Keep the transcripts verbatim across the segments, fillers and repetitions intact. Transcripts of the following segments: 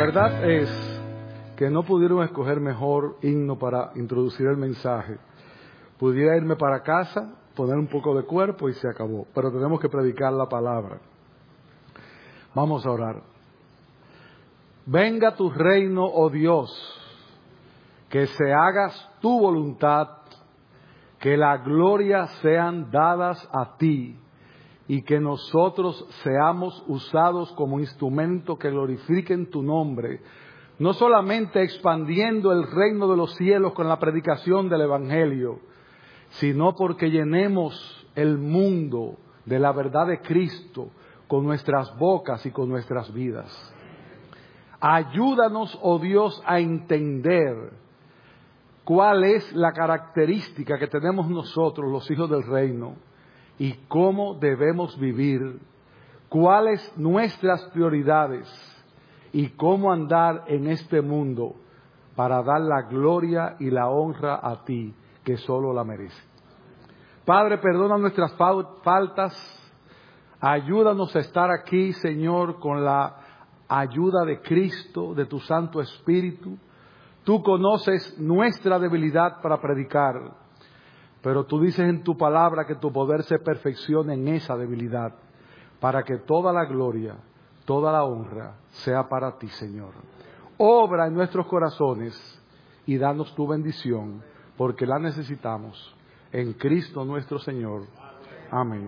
verdad es que no pudieron escoger mejor himno para introducir el mensaje. Pudiera irme para casa, poner un poco de cuerpo y se acabó. Pero tenemos que predicar la palabra. Vamos a orar. Venga tu reino, oh Dios, que se hagas tu voluntad, que la gloria sean dadas a ti y que nosotros seamos usados como instrumento que glorifiquen tu nombre, no solamente expandiendo el reino de los cielos con la predicación del Evangelio, sino porque llenemos el mundo de la verdad de Cristo con nuestras bocas y con nuestras vidas. Ayúdanos, oh Dios, a entender cuál es la característica que tenemos nosotros, los hijos del reino, y cómo debemos vivir, cuáles nuestras prioridades y cómo andar en este mundo para dar la gloria y la honra a ti, que solo la merece. Padre, perdona nuestras faltas, ayúdanos a estar aquí, Señor, con la ayuda de Cristo, de tu Santo Espíritu. Tú conoces nuestra debilidad para predicar, pero tú dices en tu palabra que tu poder se perfeccione en esa debilidad, para que toda la gloria, toda la honra sea para ti, Señor. Obra en nuestros corazones y danos tu bendición, porque la necesitamos en Cristo nuestro Señor. Amén.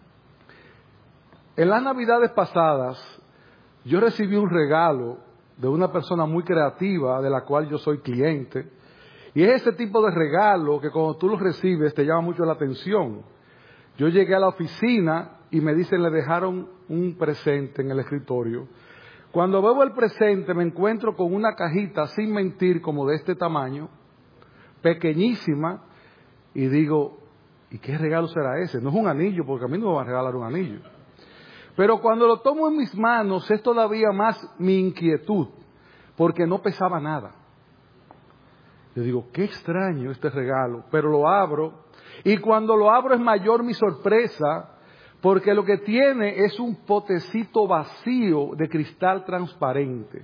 En las Navidades pasadas, yo recibí un regalo de una persona muy creativa, de la cual yo soy cliente. Y es ese tipo de regalo que cuando tú lo recibes te llama mucho la atención. Yo llegué a la oficina y me dicen, le dejaron un presente en el escritorio. Cuando veo el presente me encuentro con una cajita, sin mentir, como de este tamaño, pequeñísima, y digo, ¿y qué regalo será ese? No es un anillo, porque a mí no me van a regalar un anillo. Pero cuando lo tomo en mis manos es todavía más mi inquietud, porque no pesaba nada. Yo digo, qué extraño este regalo, pero lo abro, y cuando lo abro es mayor mi sorpresa, porque lo que tiene es un potecito vacío de cristal transparente.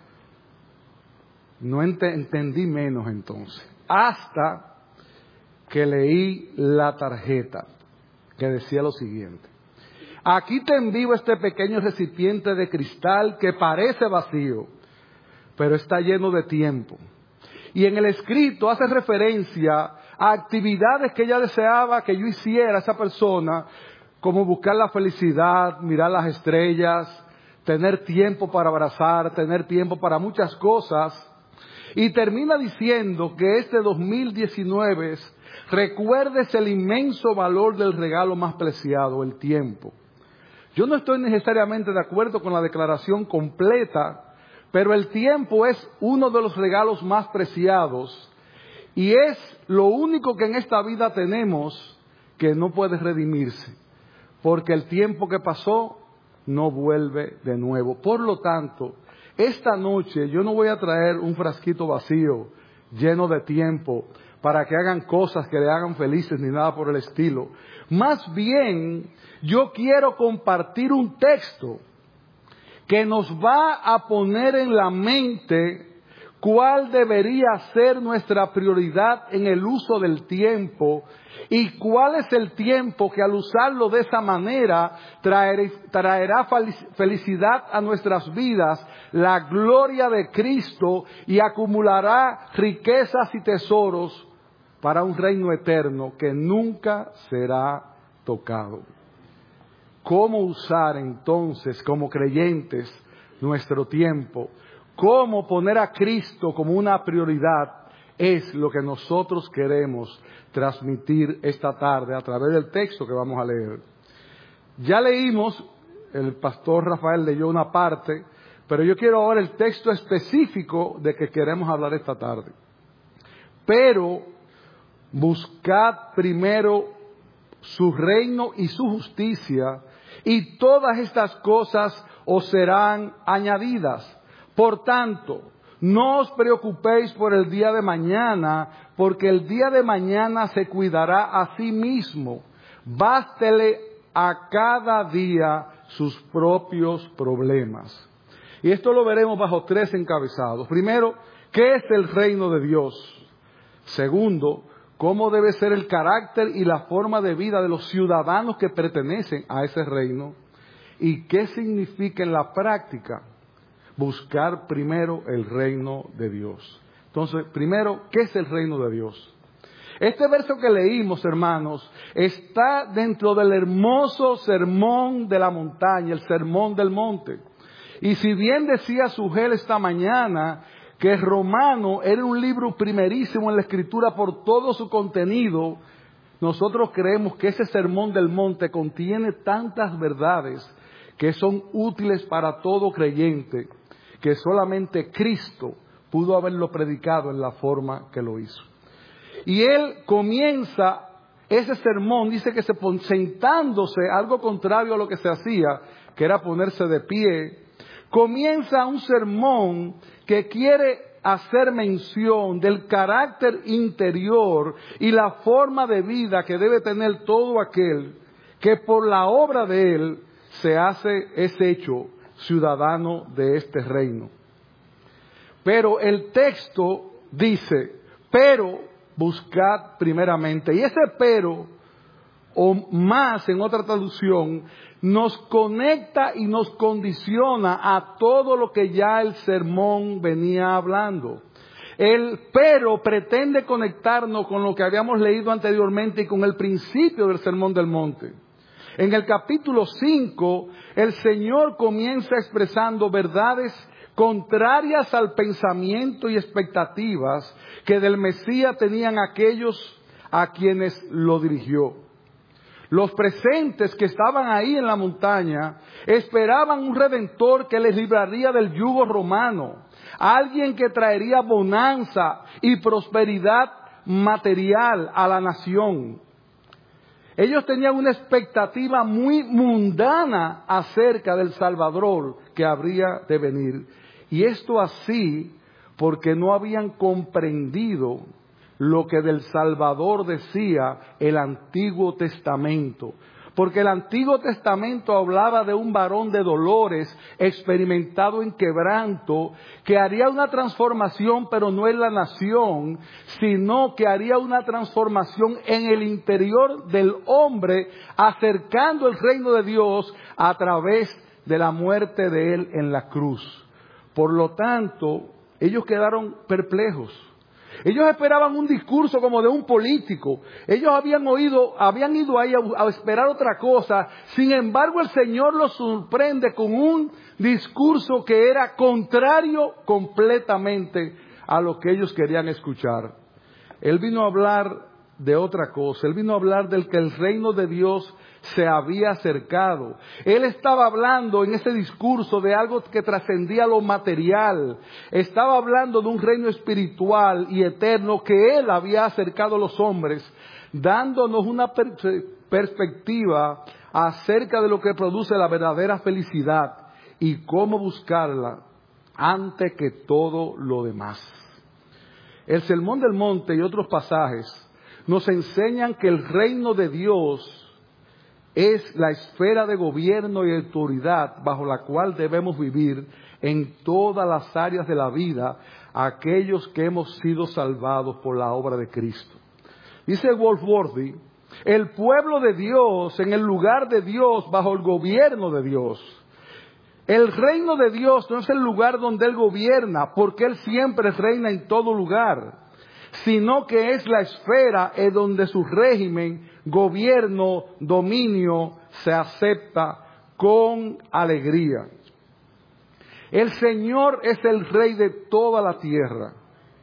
No ent- entendí menos entonces, hasta que leí la tarjeta, que decía lo siguiente: aquí te envío este pequeño recipiente de cristal que parece vacío, pero está lleno de tiempo. Y en el escrito hace referencia a actividades que ella deseaba que yo hiciera, esa persona, como buscar la felicidad, mirar las estrellas, tener tiempo para abrazar, tener tiempo para muchas cosas. Y termina diciendo que este dos mil diecinueve recuerdes el inmenso valor del regalo más preciado, el tiempo. Yo no estoy necesariamente de acuerdo con la declaración completa, pero el tiempo es uno de los regalos más preciados y es lo único que en esta vida tenemos que no puede redimirse, porque el tiempo que pasó no vuelve de nuevo. Por lo tanto, esta noche yo no voy a traer un frasquito vacío lleno de tiempo para que hagan cosas que le hagan felices ni nada por el estilo. Más bien, yo quiero compartir un texto que nos va a poner en la mente cuál debería ser nuestra prioridad en el uso del tiempo y cuál es el tiempo que al usarlo de esa manera traer, traerá felicidad a nuestras vidas, la gloria de Cristo y acumulará riquezas y tesoros para un reino eterno que nunca será tocado. ¿Cómo usar entonces como creyentes nuestro tiempo? ¿Cómo poner a Cristo como una prioridad? Es lo que nosotros queremos transmitir esta tarde a través del texto que vamos a leer. Ya leímos, el pastor Rafael leyó una parte, pero yo quiero ahora el texto específico de que queremos hablar esta tarde. Pero buscad primero su reino y su justicia, y todas estas cosas os serán añadidas. Por tanto, no os preocupéis por el día de mañana, porque el día de mañana se cuidará a sí mismo. Bástele a cada día sus propios problemas. Y esto lo veremos bajo tres encabezados. Primero, ¿qué es el reino de Dios? Segundo, ¿cómo debe ser el carácter y la forma de vida de los ciudadanos que pertenecen a ese reino? ¿Y qué significa en la práctica buscar primero el reino de Dios? Entonces, primero, ¿qué es el reino de Dios? Este verso que leímos, hermanos, está dentro del hermoso sermón de la montaña, el sermón del monte. Y si bien decía Sugel esta mañana que Romano era un libro primerísimo en la Escritura por todo su contenido, nosotros creemos que ese sermón del monte contiene tantas verdades que son útiles para todo creyente, que solamente Cristo pudo haberlo predicado en la forma que lo hizo. Y él comienza ese sermón, dice que se pone sentándose, algo contrario a lo que se hacía, que era ponerse de pie. Comienza un sermón que quiere hacer mención del carácter interior y la forma de vida que debe tener todo aquel que por la obra de él se hace, es hecho ciudadano de este reino. Pero el texto dice, pero buscad primeramente. Y ese pero, o más en otra traducción, nos conecta y nos condiciona a todo lo que ya el sermón venía hablando. El pero pretende conectarnos con lo que habíamos leído anteriormente y con el principio del Sermón del Monte. En el capítulo cinco, el Señor comienza expresando verdades contrarias al pensamiento y expectativas que del Mesías tenían aquellos a quienes lo dirigió. Los presentes que estaban ahí en la montaña esperaban un redentor que les libraría del yugo romano, alguien que traería bonanza y prosperidad material a la nación. Ellos tenían una expectativa muy mundana acerca del Salvador que habría de venir. Y esto así porque no habían comprendido lo que del Salvador decía el Antiguo Testamento. Porque el Antiguo Testamento hablaba de un varón de dolores, experimentado en quebranto, que haría una transformación, pero no en la nación, sino que haría una transformación en el interior del hombre, acercando el reino de Dios a través de la muerte de él en la cruz. Por lo tanto, ellos quedaron perplejos. Ellos esperaban un discurso como de un político. Ellos habían oído, habían ido ahí a, a esperar otra cosa. Sin embargo, el Señor los sorprende con un discurso que era contrario completamente a lo que ellos querían escuchar. Él vino a hablar de otra cosa. Él vino a hablar del que el reino de Dios se había acercado. Él estaba hablando en ese discurso de algo que trascendía lo material. Estaba hablando de un reino espiritual y eterno que Él había acercado a los hombres, dándonos una per- perspectiva acerca de lo que produce la verdadera felicidad y cómo buscarla antes que todo lo demás. El Sermón del Monte y otros pasajes nos enseñan que el reino de Dios es la esfera de gobierno y autoridad bajo la cual debemos vivir en todas las áreas de la vida aquellos que hemos sido salvados por la obra de Cristo. Dice Goldsworthy, el pueblo de Dios en el lugar de Dios bajo el gobierno de Dios. El reino de Dios no es el lugar donde Él gobierna, porque Él siempre reina en todo lugar, sino que es la esfera en donde su régimen, gobierno, dominio se acepta con alegría. El Señor es el Rey de toda la tierra,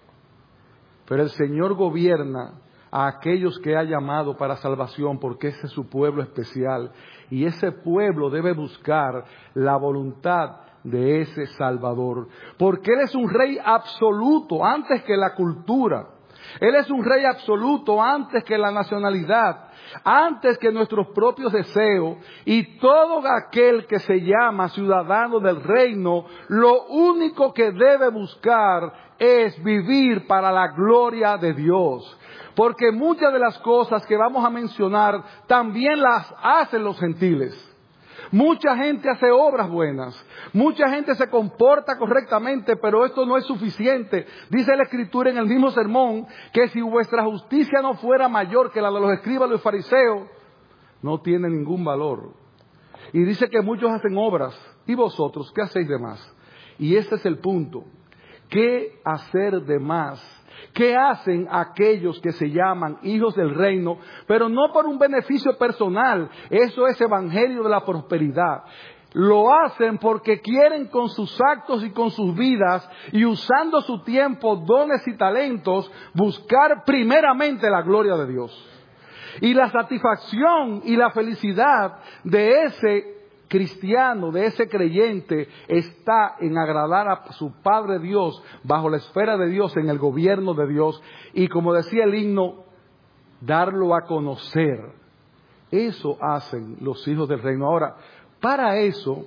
pero el Señor gobierna a aquellos que ha llamado para salvación, porque ese es su pueblo especial, y ese pueblo debe buscar la voluntad de ese Salvador, porque Él es un Rey absoluto antes que la cultura. Él es un Rey absoluto antes que la nacionalidad, antes que nuestros propios deseos, y todo aquel que se llama ciudadano del reino, lo único que debe buscar es vivir para la gloria de Dios. Porque muchas de las cosas que vamos a mencionar también las hacen los gentiles. Mucha gente hace obras buenas, mucha gente se comporta correctamente, pero esto no es suficiente. Dice la Escritura en el mismo sermón que si vuestra justicia no fuera mayor que la de los escribas y los fariseos, no tiene ningún valor. Y dice que muchos hacen obras, ¿y vosotros qué hacéis de más? Y ese es el punto. ¿Qué hacer de más? ¿Qué hacen aquellos que se llaman hijos del reino, pero no por un beneficio personal? Eso es evangelio de la prosperidad. Lo hacen porque quieren con sus actos y con sus vidas y usando su tiempo, dones y talentos, buscar primeramente la gloria de Dios. Y la satisfacción y la felicidad de ese cristiano, de ese creyente, está en agradar a su Padre Dios, bajo la esfera de Dios, en el gobierno de Dios, y como decía el himno, darlo a conocer. Eso hacen los hijos del reino. Ahora, para eso,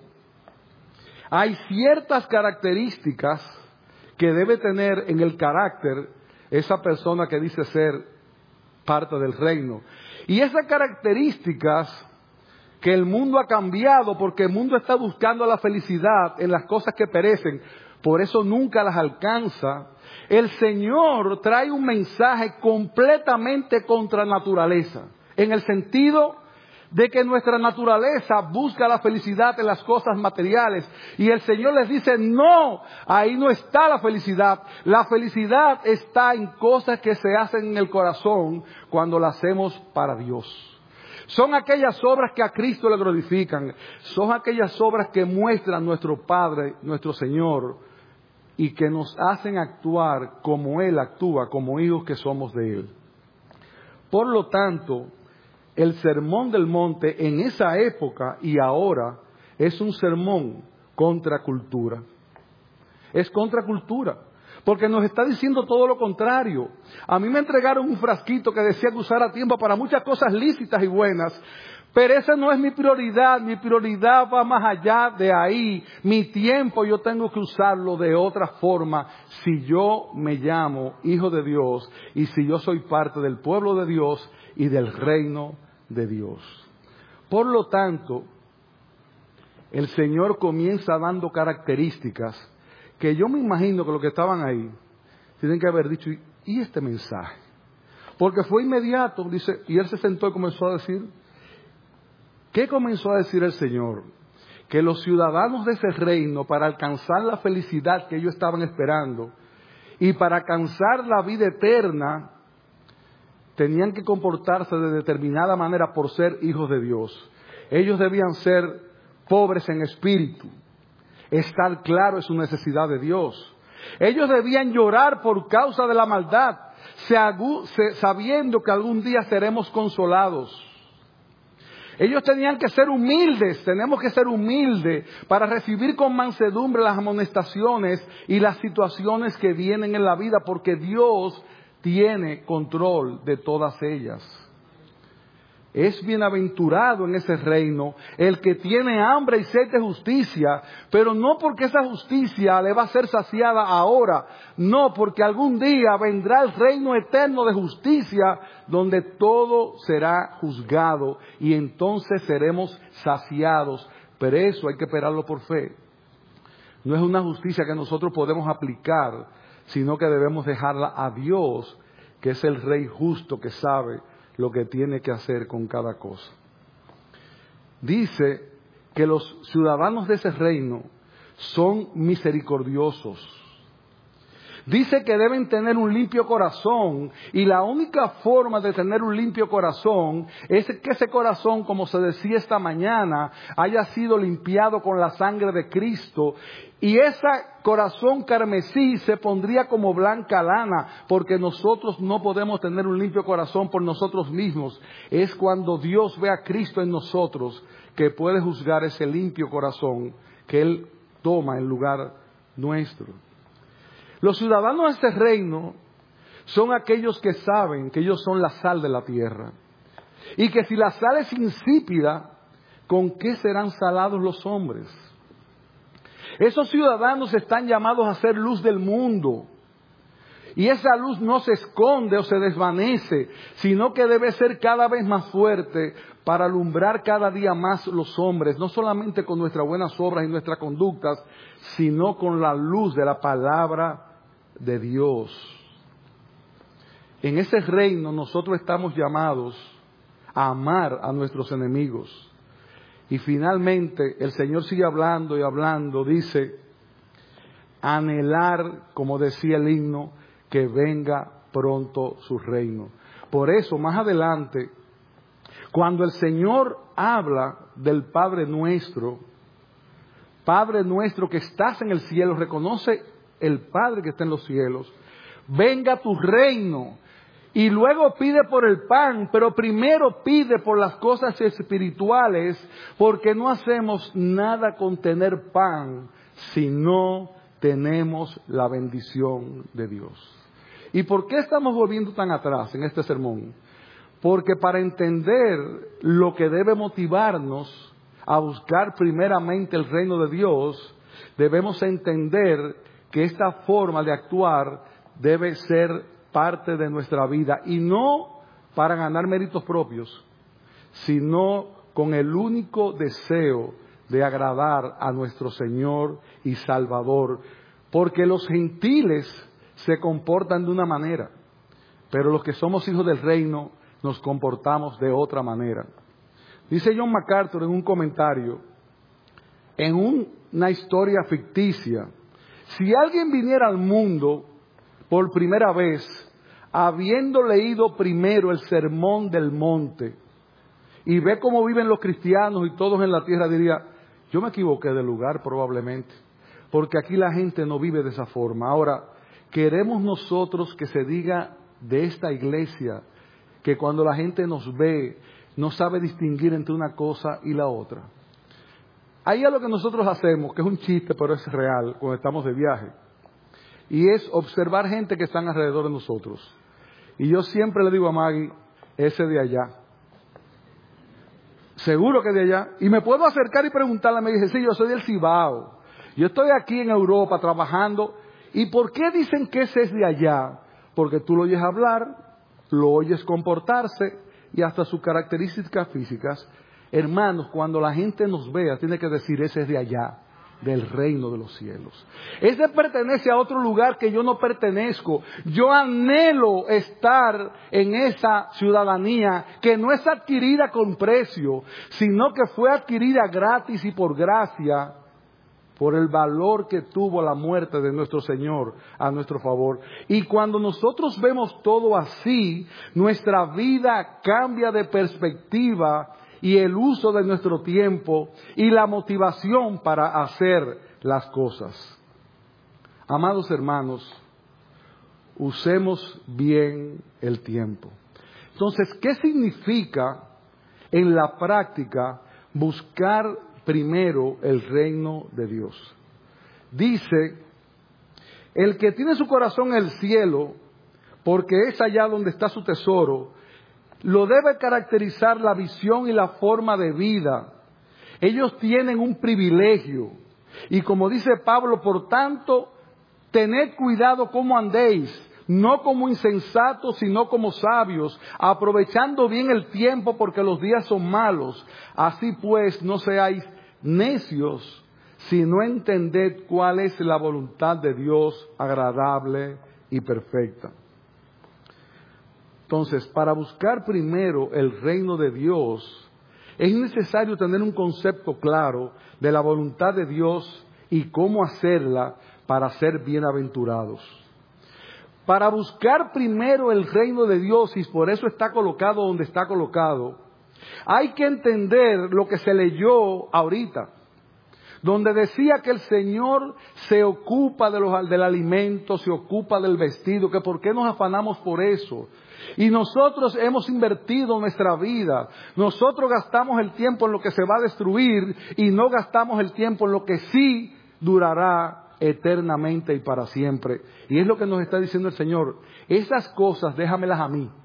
hay ciertas características que debe tener en el carácter esa persona que dice ser parte del reino. Y esas características que el mundo ha cambiado, porque el mundo está buscando la felicidad en las cosas que perecen, por eso nunca las alcanza. El Señor trae un mensaje completamente contra naturaleza, en el sentido de que nuestra naturaleza busca la felicidad en las cosas materiales, y el Señor les dice, no, ahí no está la felicidad. La felicidad está en cosas que se hacen en el corazón cuando las hacemos para Dios. Son aquellas obras que a Cristo le glorifican. Son aquellas obras que muestran nuestro Padre, nuestro Señor, y que nos hacen actuar como Él actúa, como hijos que somos de Él. Por lo tanto, el sermón del monte en esa época y ahora es un sermón contra cultura. Es contra cultura. Porque nos está diciendo todo lo contrario. A mí me entregaron un frasquito que decía que usara tiempo para muchas cosas lícitas y buenas, pero esa no es mi prioridad. Mi prioridad va más allá de ahí. Mi tiempo yo tengo que usarlo de otra forma si yo me llamo hijo de Dios y si yo soy parte del pueblo de Dios y del reino de Dios. Por lo tanto, el Señor comienza dando características que yo me imagino que los que estaban ahí tienen que haber dicho, ¿y este mensaje? Porque fue inmediato, dice, y él se sentó y comenzó a decir, ¿qué comenzó a decir el Señor? Que los ciudadanos de ese reino, para alcanzar la felicidad que ellos estaban esperando y para alcanzar la vida eterna, tenían que comportarse de determinada manera por ser hijos de Dios. Ellos debían ser pobres en espíritu, estar claro en su necesidad de Dios. Ellos debían llorar por causa de la maldad, sabiendo que algún día seremos consolados. Ellos tenían que ser humildes, tenemos que ser humildes para recibir con mansedumbre las amonestaciones y las situaciones que vienen en la vida, porque Dios tiene control de todas ellas. Es bienaventurado en ese reino el que tiene hambre y sed de justicia, pero no porque esa justicia le va a ser saciada ahora, no, porque algún día vendrá el reino eterno de justicia donde todo será juzgado y entonces seremos saciados, pero eso hay que esperarlo por fe. No es una justicia que nosotros podemos aplicar, sino que debemos dejarla a Dios, que es el Rey justo que sabe lo que tiene que hacer con cada cosa. Dice que los ciudadanos de ese reino son misericordiosos. Dice que deben tener un limpio corazón, y la única forma de tener un limpio corazón es que ese corazón, como se decía esta mañana, haya sido limpiado con la sangre de Cristo, y ese corazón carmesí se pondría como blanca lana, porque nosotros no podemos tener un limpio corazón por nosotros mismos. Es cuando Dios ve a Cristo en nosotros que puede juzgar ese limpio corazón que Él toma en lugar nuestro. Los ciudadanos de este reino son aquellos que saben que ellos son la sal de la tierra. Y que si la sal es insípida, ¿con qué serán salados los hombres? Esos ciudadanos están llamados a ser luz del mundo. Y esa luz no se esconde o se desvanece, sino que debe ser cada vez más fuerte para alumbrar cada día más los hombres, no solamente con nuestras buenas obras y nuestras conductas, sino con la luz de la palabra de Dios. En ese reino nosotros estamos llamados a amar a nuestros enemigos. Y finalmente el Señor sigue hablando y hablando, dice, anhelar, como decía el himno, que venga pronto su reino. Por eso, más adelante, cuando el Señor habla del Padre nuestro, Padre nuestro que estás en el cielo, reconoce el Padre que está en los cielos, venga tu reino. Y luego pide por el pan, pero primero pide por las cosas espirituales, porque no hacemos nada con tener pan si no tenemos la bendición de Dios. ¿Y por qué estamos volviendo tan atrás en este sermón? Porque para entender lo que debe motivarnos a buscar primeramente el reino de Dios, debemos entender que esta forma de actuar debe ser parte de nuestra vida, y no para ganar méritos propios, sino con el único deseo de agradar a nuestro Señor y Salvador, porque los gentiles se comportan de una manera, pero los que somos hijos del reino nos comportamos de otra manera. Dice John MacArthur en un comentario, en un, una historia ficticia, si alguien viniera al mundo por primera vez, habiendo leído primero el Sermón del Monte, y ve cómo viven los cristianos y todos en la tierra, diría, yo me equivoqué de lugar probablemente, porque aquí la gente no vive de esa forma. Ahora, queremos nosotros que se diga de esta iglesia, que cuando la gente nos ve, no sabe distinguir entre una cosa y la otra. Ahí es lo que nosotros hacemos, que es un chiste, pero es real, cuando estamos de viaje. Y es observar gente que están alrededor de nosotros. Y yo siempre le digo a Maggie, ese de allá. Seguro que de allá. Y me puedo acercar y preguntarle, me dice, sí, yo soy del Cibao. Yo estoy aquí en Europa trabajando. ¿Y por qué dicen que ese es de allá? Porque tú lo oyes hablar, lo oyes comportarse y hasta sus características físicas. Hermanos, cuando la gente nos vea, tiene que decir, ese es de allá, del reino de los cielos. Ese pertenece a otro lugar que yo no pertenezco. Yo anhelo estar en esa ciudadanía que no es adquirida con precio, sino que fue adquirida gratis y por gracia, por el valor que tuvo la muerte de nuestro Señor a nuestro favor. Y cuando nosotros vemos todo así, nuestra vida cambia de perspectiva, y el uso de nuestro tiempo y la motivación para hacer las cosas. Amados hermanos, usemos bien el tiempo. Entonces, ¿qué significa en la práctica buscar primero el reino de Dios? Dice, el que tiene su corazón en el cielo, porque es allá donde está su tesoro, lo debe caracterizar la visión y la forma de vida. Ellos tienen un privilegio. Y como dice Pablo, por tanto, tened cuidado cómo andéis, no como insensatos, sino como sabios, aprovechando bien el tiempo porque los días son malos. Así pues, no seáis necios, sino entended cuál es la voluntad de Dios agradable y perfecta. Entonces, para buscar primero el reino de Dios, es necesario tener un concepto claro de la voluntad de Dios y cómo hacerla para ser bienaventurados. Para buscar primero el reino de Dios, y por eso está colocado donde está colocado, hay que entender lo que se leyó ahorita, donde decía que el Señor se ocupa de los, del alimento, se ocupa del vestido, que por qué nos afanamos por eso. Y nosotros hemos invertido nuestra vida, nosotros gastamos el tiempo en lo que se va a destruir y no gastamos el tiempo en lo que sí durará eternamente y para siempre. Y es lo que nos está diciendo el Señor, esas cosas déjamelas a mí.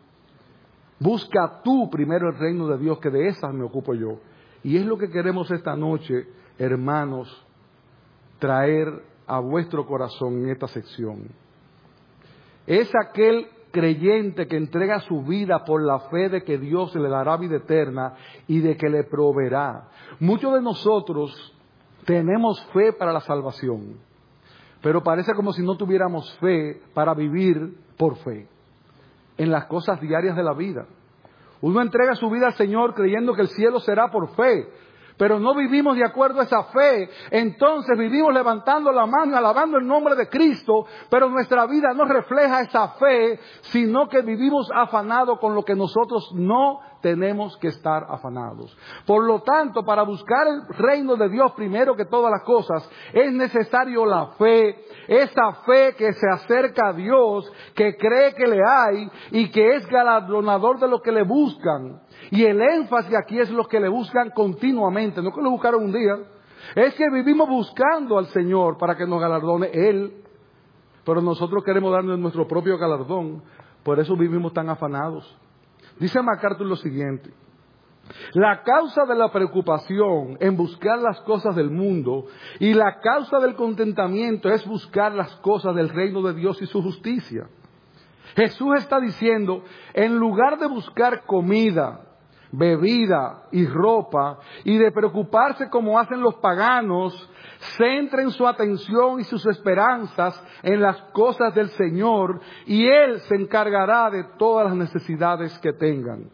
Busca tú primero el reino de Dios, que de esas me ocupo yo. Y es lo que queremos esta noche, hermanos, traer a vuestro corazón en esta sección. es aquel creyente que entrega su vida por la fe de que Dios le dará vida eterna y de que le proveerá. Muchos de nosotros tenemos fe para la salvación, pero parece como si no tuviéramos fe para vivir por fe en las cosas diarias de la vida. Uno entrega su vida al Señor creyendo que el cielo será por fe, pero no vivimos de acuerdo a esa fe. Entonces vivimos levantando la mano, alabando el nombre de Cristo, pero nuestra vida no refleja esa fe, sino que vivimos afanados con lo que nosotros no tenemos que estar afanados. Por lo tanto, para buscar el reino de Dios primero que todas las cosas, es necesario la fe, esa fe que se acerca a Dios, que cree que le hay y que es galardonador de lo que le buscan. Y el énfasis aquí es los que le buscan continuamente, no que lo buscaron un día. Es que vivimos buscando al Señor para que nos galardone Él. Pero nosotros queremos darnos nuestro propio galardón. Por eso vivimos tan afanados. Dice MacArthur lo siguiente: la causa de la preocupación en buscar las cosas del mundo y la causa del contentamiento es buscar las cosas del reino de Dios y su justicia. Jesús está diciendo, en lugar de buscar comida, bebida y ropa, y de preocuparse como hacen los paganos, centren su atención y sus esperanzas en las cosas del Señor, y Él se encargará de todas las necesidades que tengan.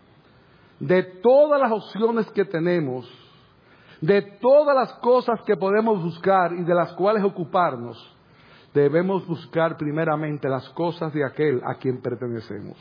De todas las opciones que tenemos, de todas las cosas que podemos buscar y de las cuales ocuparnos, debemos buscar primeramente las cosas de aquel a quien pertenecemos.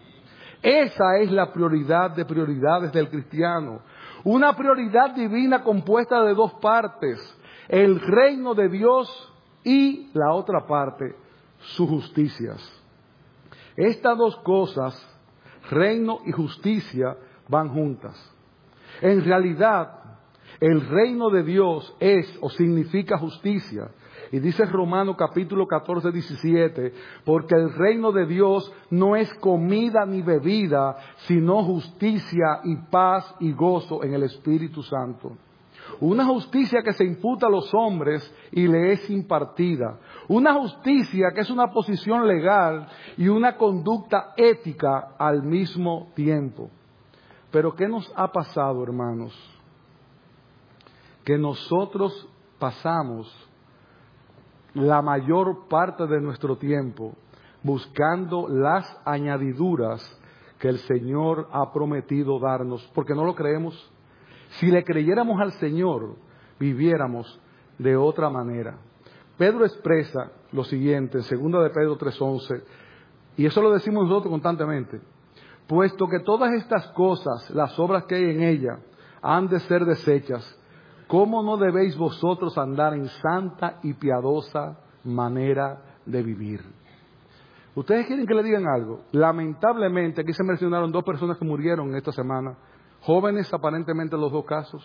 Esa es la prioridad de prioridades del cristiano. Una prioridad divina compuesta de dos partes: el reino de Dios y la otra parte, sus justicias. Estas dos cosas, reino y justicia, van juntas. En realidad, el reino de Dios es o significa justicia. Y dice Romanos capítulo catorce, diecisiete, porque el reino de Dios no es comida ni bebida, sino justicia y paz y gozo en el Espíritu Santo. Una justicia que se imputa a los hombres y le es impartida. Una justicia que es una posición legal y una conducta ética al mismo tiempo. Pero ¿qué nos ha pasado, hermanos? Que nosotros pasamos la mayor parte de nuestro tiempo buscando las añadiduras que el Señor ha prometido darnos, porque no lo creemos. Si le creyéramos al Señor, viviéramos de otra manera. Pedro expresa lo siguiente en segunda de Pedro tres once, y eso lo decimos nosotros constantemente: puesto que todas estas cosas, las obras que hay en ella, han de ser deshechas, ¿cómo no debéis vosotros andar en santa y piadosa manera de vivir? ¿Ustedes quieren que le digan algo? Lamentablemente, aquí se mencionaron dos personas que murieron esta semana, jóvenes aparentemente en los dos casos.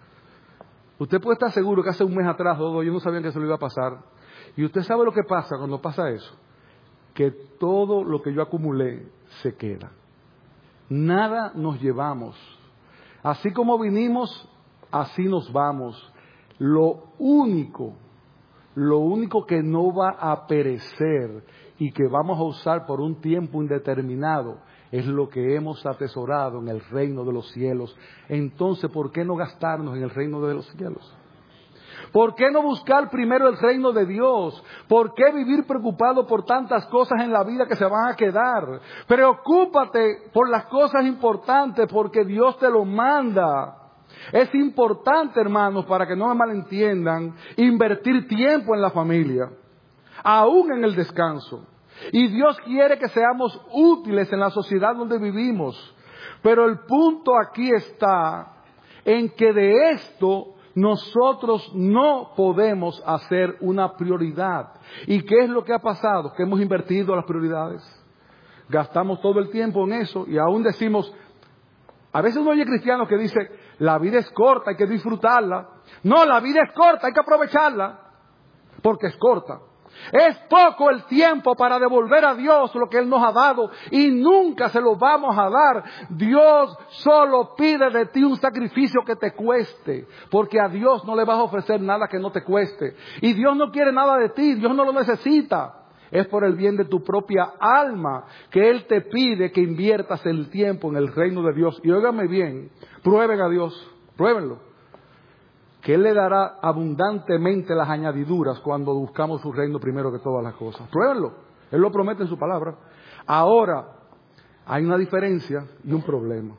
Usted puede estar seguro que hace un mes atrás, dos, yo no sabía que se lo iba a pasar. Y usted sabe lo que pasa cuando pasa eso, que todo lo que yo acumulé se queda. Nada nos llevamos. Así como vinimos, así nos vamos. Lo único, lo único que no va a perecer y que vamos a usar por un tiempo indeterminado es lo que hemos atesorado en el reino de los cielos. Entonces, ¿por qué no gastarnos en el reino de los cielos? ¿Por qué no buscar primero el reino de Dios? ¿Por qué vivir preocupado por tantas cosas en la vida que se van a quedar? Preocúpate por las cosas importantes porque Dios te lo manda. Es importante, hermanos, para que no me malentiendan, invertir tiempo en la familia, aún en el descanso. Y Dios quiere que seamos útiles en la sociedad donde vivimos. Pero el punto aquí está en que de esto nosotros no podemos hacer una prioridad. ¿Y qué es lo que ha pasado? Que hemos invertido las prioridades. Gastamos todo el tiempo en eso y aún decimos, a veces uno oye cristianos que dicen, la vida es corta, hay que disfrutarla. No, la vida es corta, hay que aprovecharla, porque es corta. Es poco el tiempo para devolver a Dios lo que Él nos ha dado y nunca se lo vamos a dar. Dios solo pide de ti un sacrificio que te cueste, porque a Dios no le vas a ofrecer nada que no te cueste. Y Dios no quiere nada de ti, Dios no lo necesita. Es por el bien de tu propia alma que Él te pide que inviertas el tiempo en el reino de Dios. Y óigame bien, prueben a Dios, pruébenlo. Que Él le dará abundantemente las añadiduras cuando buscamos su reino primero que todas las cosas. Pruébenlo, Él lo promete en su palabra. Ahora, hay una diferencia y un problema.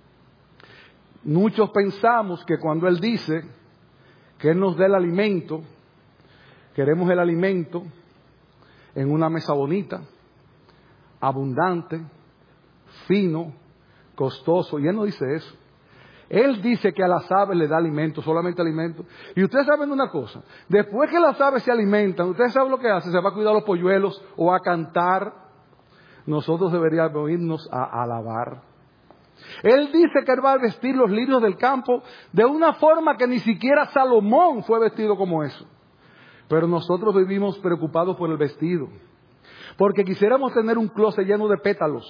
Muchos pensamos que cuando Él dice que Él nos dé el alimento, queremos el alimento en una mesa bonita, abundante, fino, costoso. Y Él no dice eso. Él dice que a las aves le da alimento, solamente alimento. Y ustedes saben una cosa, después que las aves se alimentan, ustedes saben lo que hace, se va a cuidar los polluelos o a cantar. Nosotros deberíamos irnos a alabar. Él dice que Él va a vestir los lirios del campo de una forma que ni siquiera Salomón fue vestido como eso. Pero nosotros vivimos preocupados por el vestido, porque quisiéramos tener un closet lleno de pétalos.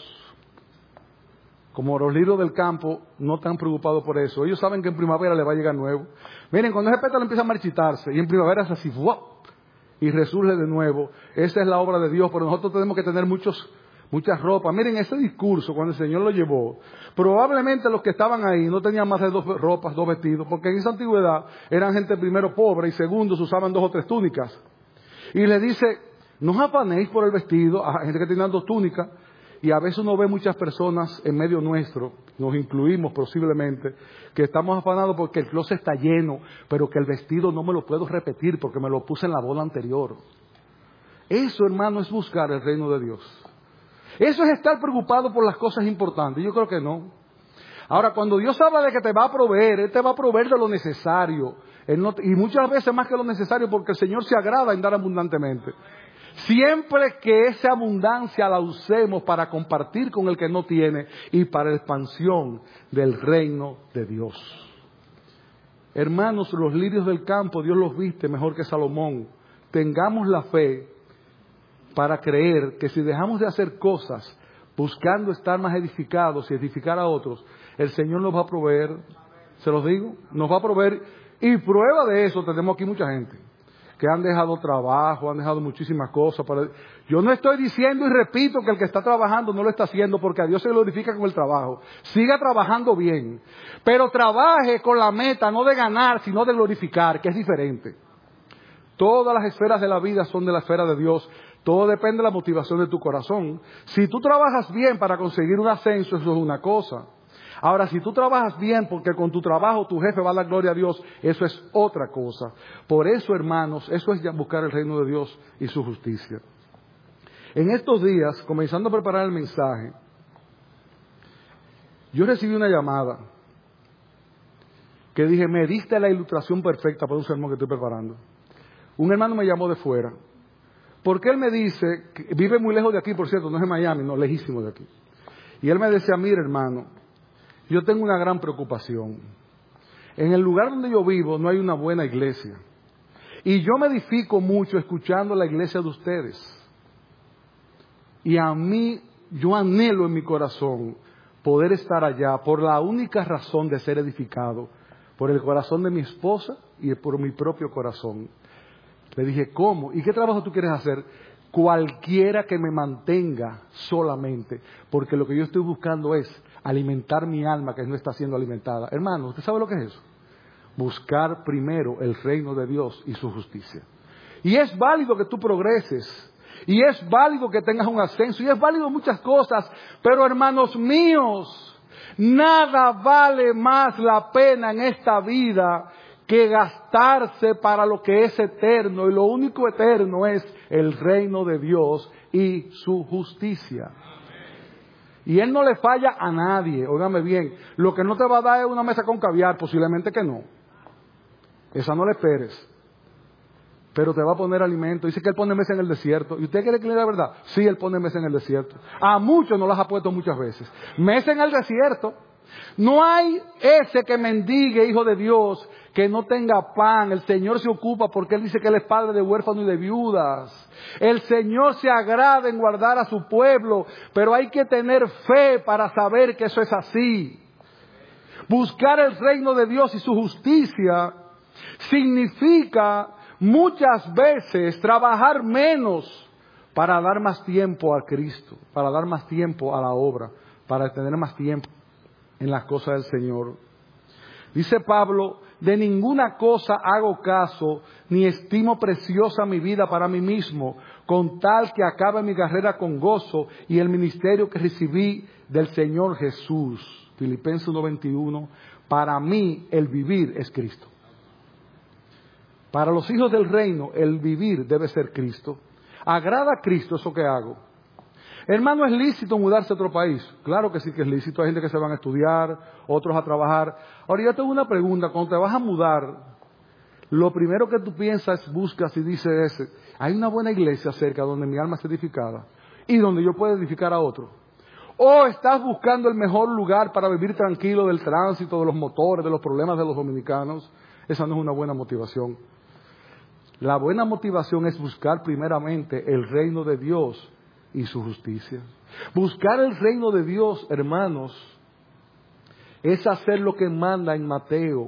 Como los lirios del campo no están preocupados por eso. Ellos saben que en primavera le va a llegar nuevo. Miren, cuando ese pétalo empieza a marchitarse y en primavera es así, ¡wow!, y resurge de nuevo. Esa es la obra de Dios, pero nosotros tenemos que tener muchos, muchas ropas. Miren, ese discurso cuando el Señor lo llevó, probablemente los que estaban ahí no tenían más de dos ropas, dos vestidos, porque en esa antigüedad eran gente primero pobre y segundo se usaban dos o tres túnicas. Y le dice, no os afanéis por el vestido, a gente que tenía dos túnicas. Y a veces uno ve muchas personas en medio nuestro, nos incluimos posiblemente, que estamos afanados porque el closet está lleno, pero que el vestido no me lo puedo repetir porque me lo puse en la boda anterior. Eso, hermano, es buscar el reino de Dios. Eso es estar preocupado por las cosas importantes. Yo creo que no. Ahora, cuando Dios habla de que te va a proveer, Él te va a proveer de lo necesario. Él no, y muchas veces más que lo necesario, porque el Señor se agrada en dar abundantemente. Siempre que esa abundancia la usemos para compartir con el que no tiene y para la expansión del reino de Dios. Hermanos, los lirios del campo Dios los viste mejor que Salomón. Tengamos la fe para creer que si dejamos de hacer cosas buscando estar más edificados y edificar a otros, el Señor nos va a proveer, se los digo, nos va a proveer. Y prueba de eso tenemos aquí mucha gente que han dejado trabajo, han dejado muchísimas cosas. Para... Yo no estoy diciendo y repito que el que está trabajando no lo está haciendo, porque a Dios se glorifica con el trabajo. Siga trabajando bien, pero trabaje con la meta no de ganar, sino de glorificar, que es diferente. Todas las esferas de la vida son de la esfera de Dios. Todo depende de la motivación de tu corazón. Si tú trabajas bien para conseguir un ascenso, eso es una cosa. Ahora, si tú trabajas bien porque con tu trabajo tu jefe va a dar gloria a Dios, eso es otra cosa. Por eso, hermanos, eso es buscar el reino de Dios y su justicia. En estos días, comenzando a preparar el mensaje, yo recibí una llamada que dije, me diste la ilustración perfecta para un sermón que estoy preparando. Un hermano me llamó de fuera, porque él me dice, que vive muy lejos de aquí, por cierto, no es en Miami, no, lejísimo de aquí. Y él me decía, mira, hermano, yo tengo una gran preocupación. En el lugar donde yo vivo no hay una buena iglesia. Y yo me edifico mucho escuchando la iglesia de ustedes. Y a mí, yo anhelo en mi corazón poder estar allá por la única razón de ser edificado, por el corazón de mi esposa y por mi propio corazón. Le dije, ¿cómo? ¿Y qué trabajo tú quieres hacer? Cualquiera que me mantenga solamente, porque lo que yo estoy buscando es alimentar mi alma que no está siendo alimentada. Hermano, ¿usted sabe lo que es eso? Buscar primero el reino de Dios y su justicia. Y es válido que tú progreses, y es válido que tengas un ascenso, y es válido muchas cosas, pero hermanos míos, nada vale más la pena en esta vida que gastarse para lo que es eterno, y lo único eterno es el reino de Dios y su justicia. Y Él no le falla a nadie, óigame bien, lo que no te va a dar es una mesa con caviar, posiblemente que no, esa no le esperes, pero te va a poner alimento. Dice que Él pone mesa en el desierto, ¿y usted quiere que le diga la verdad? Sí, Él pone mesa en el desierto, a muchos no las ha puesto muchas veces, mesa en el desierto. No hay ese que mendigue, hijo de Dios, que no tenga pan. El Señor se ocupa porque Él dice que Él es padre de huérfanos y de viudas. El Señor se agrada en guardar a su pueblo, pero hay que tener fe para saber que eso es así. Buscar el reino de Dios y su justicia significa muchas veces trabajar menos para dar más tiempo a Cristo, para dar más tiempo a la obra, para tener más tiempo en las cosas del Señor. Dice Pablo, de ninguna cosa hago caso, ni estimo preciosa mi vida para mí mismo, con tal que acabe mi carrera con gozo y el ministerio que recibí del Señor Jesús. Filipenses uno veintiuno, para mí el vivir es Cristo. Para los hijos del reino, el vivir debe ser Cristo. ¿Agrada a Cristo eso que hago? Hermano, ¿es lícito mudarse a otro país? Claro que sí que es lícito. Hay gente que se van a estudiar, otros a trabajar. Ahora, yo tengo una pregunta. Cuando te vas a mudar, lo primero que tú piensas, buscas y dices es, hay una buena iglesia cerca donde mi alma sea edificada y donde yo pueda edificar a otro. O estás buscando el mejor lugar para vivir tranquilo del tránsito, de los motores, de los problemas de los dominicanos. Esa no es una buena motivación. La buena motivación es buscar primeramente el reino de Dios y su justicia. Buscar el reino de Dios, hermanos, es hacer lo que manda en Mateo.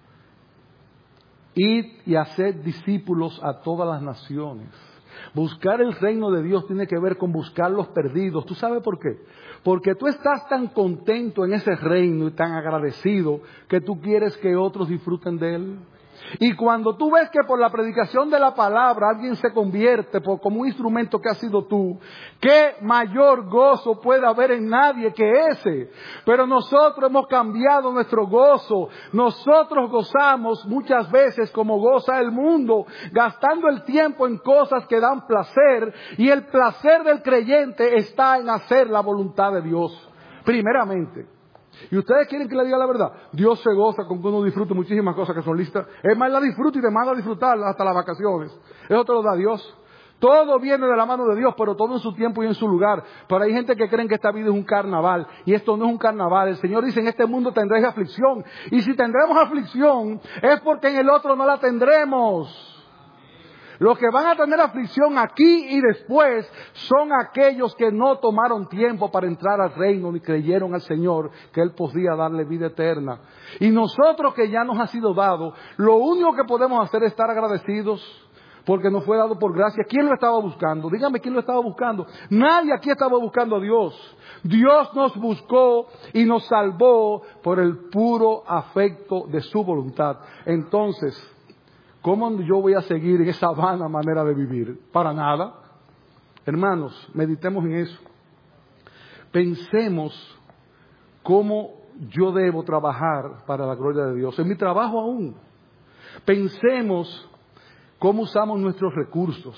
Ir y hacer discípulos a todas las naciones. Buscar el reino de Dios tiene que ver con buscar los perdidos. ¿Tú sabes por qué? Porque tú estás tan contento en ese reino y tan agradecido que tú quieres que otros disfruten de él. Y cuando tú ves que por la predicación de la palabra alguien se convierte por, como un instrumento que has sido tú, ¿qué mayor gozo puede haber en nadie que ese? Pero nosotros hemos cambiado nuestro gozo. Nosotros gozamos muchas veces como goza el mundo, gastando el tiempo en cosas que dan placer, y el placer del creyente está en hacer la voluntad de Dios, primeramente. Y ustedes quieren que le diga la verdad. Dios se goza con que uno disfrute muchísimas cosas que son listas. Es más, la disfruta y te manda a disfrutar hasta las vacaciones. Eso te lo da Dios. Todo viene de la mano de Dios, pero todo en su tiempo y en su lugar. Pero hay gente que creen que esta vida es un carnaval. Y esto no es un carnaval. El Señor dice, en este mundo tendréis aflicción. Y si tendremos aflicción, es porque en el otro no la tendremos. Los que van a tener aflicción aquí y después son aquellos que no tomaron tiempo para entrar al reino ni creyeron al Señor que Él podía darle vida eterna. Y nosotros que ya nos ha sido dado, lo único que podemos hacer es estar agradecidos porque nos fue dado por gracia. ¿Quién lo estaba buscando? Dígame, ¿quién lo estaba buscando? Nadie aquí estaba buscando a Dios. Dios nos buscó y nos salvó por el puro afecto de su voluntad. Entonces, ¿cómo yo voy a seguir en esa vana manera de vivir? Para nada. Hermanos, meditemos en eso. Pensemos cómo yo debo trabajar para la gloria de Dios. En mi trabajo aún. Pensemos cómo usamos nuestros recursos.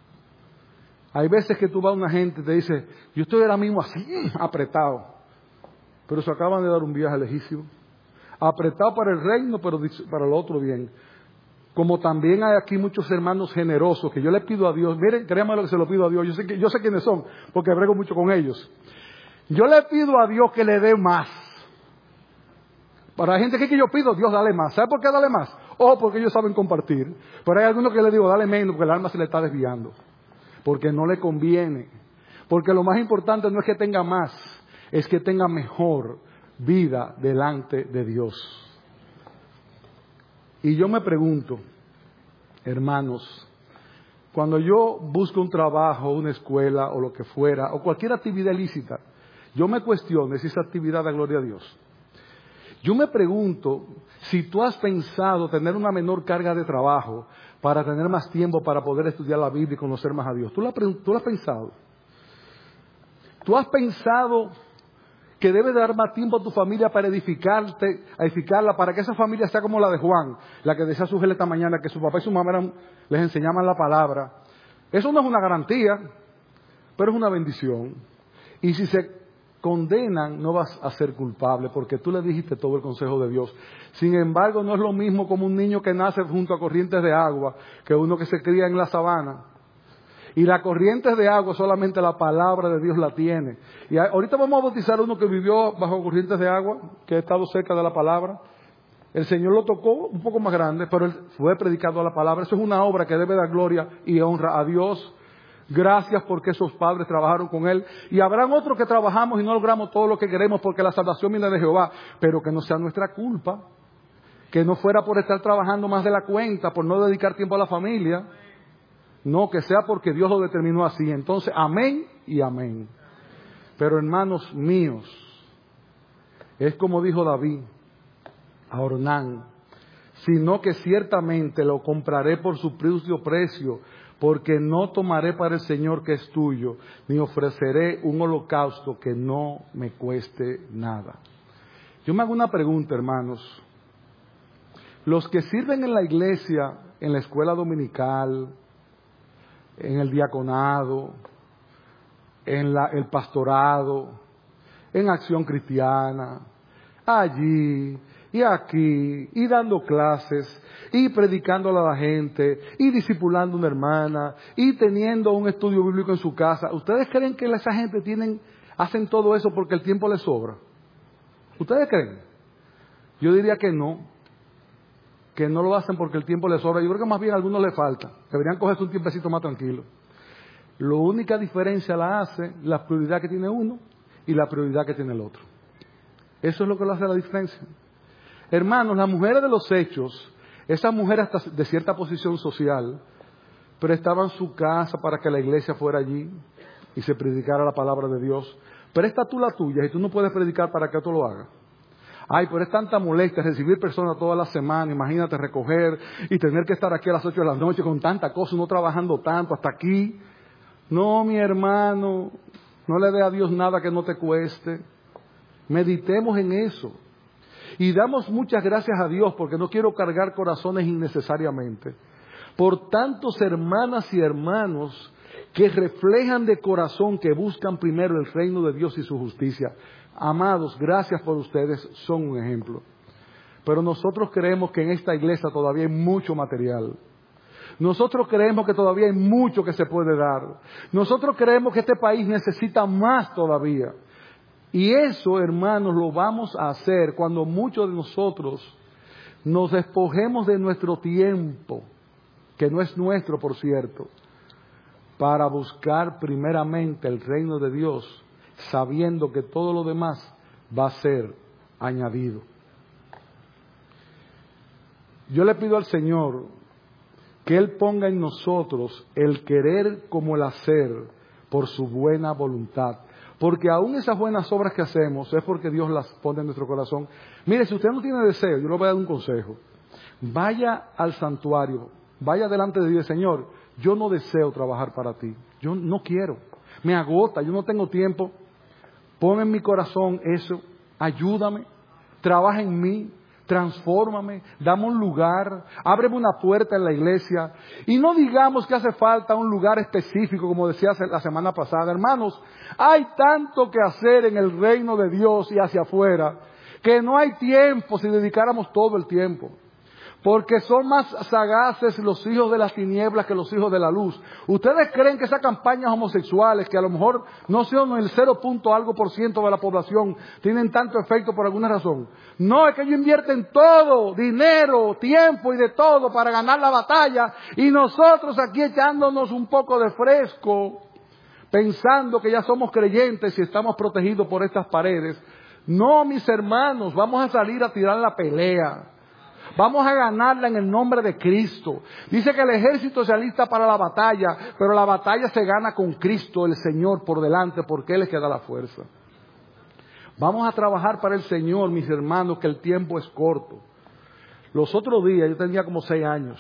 Hay veces que tú vas a una gente y te dice, yo estoy ahora mismo así, apretado. Pero se acaban de dar un viaje lejísimo. Apretado para el reino, pero para el otro bien. Como también hay aquí muchos hermanos generosos que yo le pido a Dios, miren, créanme lo que se lo pido a Dios, yo sé, que, yo sé quiénes son, porque brego mucho con ellos. Yo le pido a Dios que le dé más. Para la gente que, que yo pido, Dios dale más. ¿Sabe por qué dale más? O porque ellos saben compartir. Pero hay algunos que le digo, dale menos, porque el alma se le está desviando. Porque no le conviene. Porque lo más importante no es que tenga más, es que tenga mejor vida delante de Dios. Y yo me pregunto, hermanos, cuando yo busco un trabajo, una escuela o lo que fuera, o cualquier actividad ilícita, yo me cuestiono si esa actividad da gloria a Dios. Yo me pregunto si tú has pensado tener una menor carga de trabajo para tener más tiempo para poder estudiar la Biblia y conocer más a Dios. ¿Tú lo, tú lo has pensado? ¿Tú has pensado que debes dar más tiempo a tu familia para edificarte, a edificarla, para que esa familia sea como la de Juan, la que decía a su mujer esta mañana que su papá y su mamá eran, les enseñaban la palabra? Eso no es una garantía, pero es una bendición. Y si se condenan, no vas a ser culpable, porque tú le dijiste todo el consejo de Dios. Sin embargo, no es lo mismo como un niño que nace junto a corrientes de agua, que uno que se cría en la sabana. Y las corrientes de agua solamente la palabra de Dios la tiene. Y ahorita vamos a bautizar a uno que vivió bajo corrientes de agua, que ha estado cerca de la palabra. El Señor lo tocó un poco más grande, pero él fue predicado a la palabra. Eso es una obra que debe dar gloria y honra a Dios. Gracias porque esos padres trabajaron con él. Y habrán otros que trabajamos y no logramos todo lo que queremos porque la salvación viene de Jehová. Pero que no sea nuestra culpa. Que no fuera por estar trabajando más de la cuenta, por no dedicar tiempo a la familia. No, que sea porque Dios lo determinó así. Entonces, amén y amén. Pero hermanos míos, es como dijo David a Ornán, sino que ciertamente lo compraré por su propio precio, porque no tomaré para el Señor que es tuyo, ni ofreceré un holocausto que no me cueste nada. Yo me hago una pregunta, hermanos. Los que sirven en la iglesia, en la escuela dominical, en el diaconado, en la, el pastorado, en Acción Cristiana, allí y aquí, y dando clases, y predicándole a la gente, y discipulando a una hermana, y teniendo un estudio bíblico en su casa. ¿Ustedes creen que esa gente tienen, hacen todo eso porque el tiempo les sobra? ¿Ustedes creen? Yo diría que no, que no lo hacen porque el tiempo les sobra. Yo creo que más bien a algunos les falta. Deberían cogerse un tiempecito más tranquilo. La única diferencia la hace la prioridad que tiene uno y la prioridad que tiene el otro. Eso es lo que lo hace la diferencia. Hermanos, las mujeres de los hechos, esas mujeres hasta de cierta posición social, prestaban su casa para que la iglesia fuera allí y se predicara la palabra de Dios. Presta tú la tuya y tú no puedes predicar para que otro lo haga. Ay, pero es tanta molestia recibir personas toda la semana, imagínate recoger y tener que estar aquí a las ocho de la noche con tanta cosa, uno trabajando tanto hasta aquí. No, mi hermano, no le dé a Dios nada que no te cueste. Meditemos en eso. Y damos muchas gracias a Dios, porque no quiero cargar corazones innecesariamente, por tantos hermanas y hermanos que reflejan de corazón que buscan primero el reino de Dios y su justicia. Amados, gracias por ustedes, son un ejemplo. Pero nosotros creemos que en esta iglesia todavía hay mucho material. Nosotros creemos que todavía hay mucho que se puede dar. Nosotros creemos que este país necesita más todavía. Y eso, hermanos, lo vamos a hacer cuando muchos de nosotros nos despojemos de nuestro tiempo, que no es nuestro, por cierto, para buscar primeramente el reino de Dios, sabiendo que todo lo demás va a ser añadido. Yo le pido al Señor que Él ponga en nosotros el querer como el hacer por su buena voluntad. Porque aún esas buenas obras que hacemos es porque Dios las pone en nuestro corazón. Mire, si usted no tiene deseo, yo le voy a dar un consejo. Vaya al santuario, vaya delante de Dios, Señor, yo no deseo trabajar para ti. Yo no quiero, me agota, yo no tengo tiempo. Pon en mi corazón eso, ayúdame, trabaja en mí, transfórmame, dame un lugar, ábreme una puerta en la iglesia. Y no digamos que hace falta un lugar específico, como decía la semana pasada. Hermanos, hay tanto que hacer en el reino de Dios y hacia afuera, que no hay tiempo si dedicáramos todo el tiempo. Porque son más sagaces los hijos de las tinieblas que los hijos de la luz. ¿Ustedes creen que esas campañas homosexuales, que a lo mejor no son el cero punto algo por ciento de la población, tienen tanto efecto por alguna razón? No, es que ellos invierten todo, dinero, tiempo y de todo para ganar la batalla. Y nosotros aquí echándonos un poco de fresco, pensando que ya somos creyentes y estamos protegidos por estas paredes. No, mis hermanos, vamos a salir a tirar la pelea. Vamos a ganarla en el nombre de Cristo. Dice que el ejército se alista para la batalla, pero la batalla se gana con Cristo, el Señor, por delante, porque Él es que da la fuerza. Vamos a trabajar para el Señor, mis hermanos, que el tiempo es corto. Los otros días, yo tenía como seis años.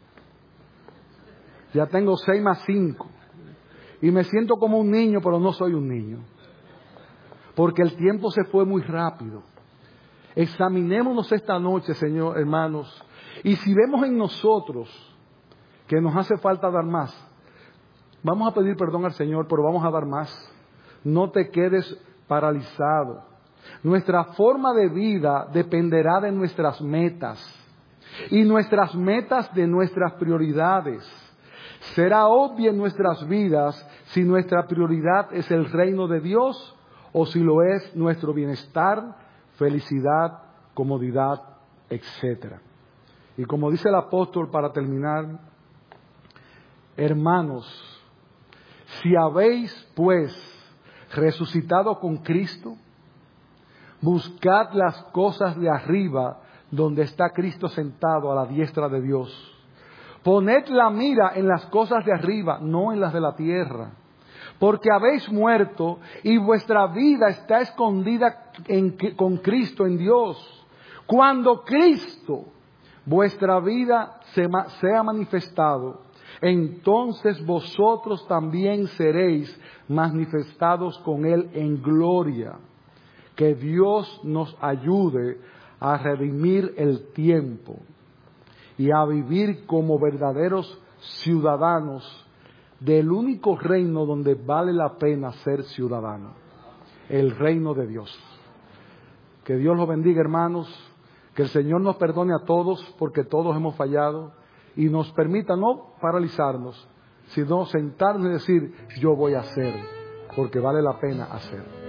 Ya tengo seis más cinco. Y me siento como un niño, pero no soy un niño. Porque el tiempo se fue muy rápido. Examinémonos esta noche, Señor, hermanos, y si vemos en nosotros que nos hace falta dar más, vamos a pedir perdón al Señor, pero vamos a dar más. No te quedes paralizado. Nuestra forma de vida dependerá de nuestras metas y nuestras metas de nuestras prioridades. Será obvio en nuestras vidas si nuestra prioridad es el reino de Dios o si lo es nuestro bienestar, felicidad, comodidad, etcétera. Y como dice el apóstol para terminar, hermanos, si habéis pues resucitado con Cristo, buscad las cosas de arriba donde está Cristo sentado a la diestra de Dios. Poned la mira en las cosas de arriba, no en las de la tierra. Porque habéis muerto y vuestra vida está escondida en, con Cristo en Dios. Cuando Cristo, vuestra vida, se, sea manifestado, entonces vosotros también seréis manifestados con Él en gloria. Que Dios nos ayude a redimir el tiempo y a vivir como verdaderos ciudadanos del único reino donde vale la pena ser ciudadano, el reino de Dios. Que Dios los bendiga, hermanos, que el Señor nos perdone a todos porque todos hemos fallado y nos permita no paralizarnos, sino sentarnos y decir, yo voy a hacer, porque vale la pena hacer.